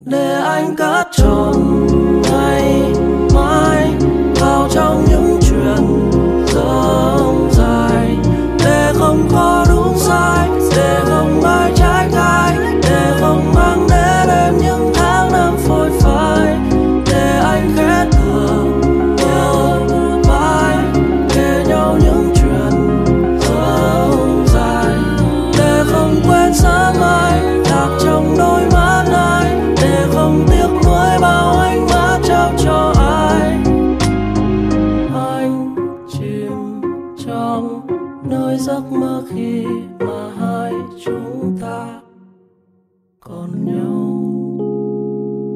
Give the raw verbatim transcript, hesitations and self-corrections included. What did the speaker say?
để anh cất trọn ngày mai vào trong những chuyện dông dài, để không có đúng sai, để không ai trái cãi, để không mang đến em những tháng năm phôi phai, để anh khẽ cửa bờ vai kể nhau những chuyện dông dài, để không quên sớm mai lạc trong đôi mắt ai, để không tiếc nuối bao ánh mắt trao cho ai. Anh chìm trong nơi giấc mơ khi mà hai chúng